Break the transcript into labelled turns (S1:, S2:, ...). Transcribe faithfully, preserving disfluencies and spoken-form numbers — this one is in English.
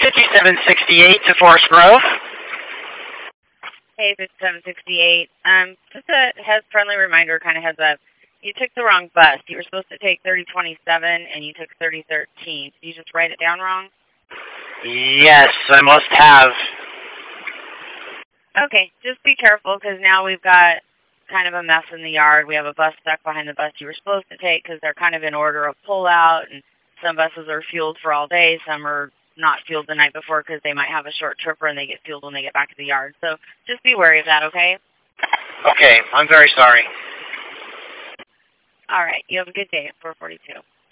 S1: fifty-seven sixty-eight to Forest Grove.
S2: Hey, fifty-seven sixty-eight. Um, just a head friendly reminder, kind of heads up. You took the wrong bus. You were supposed to take thirty twenty-seven, and you took thirty thirteen. Did you just write it down wrong?
S1: Yes, I must have.
S2: Okay, just be careful, because now we've got kind of a mess in the yard. We have a bus stuck behind the bus you were supposed to take, because they're kind of in order of pullout, and some buses are fueled for all day. Some are not fueled the night before because they might have a short tripper and they get fueled when they get back to the yard. So just be wary of that, okay?
S1: Okay, I'm very sorry.
S2: All right, you have a good day at four forty-two.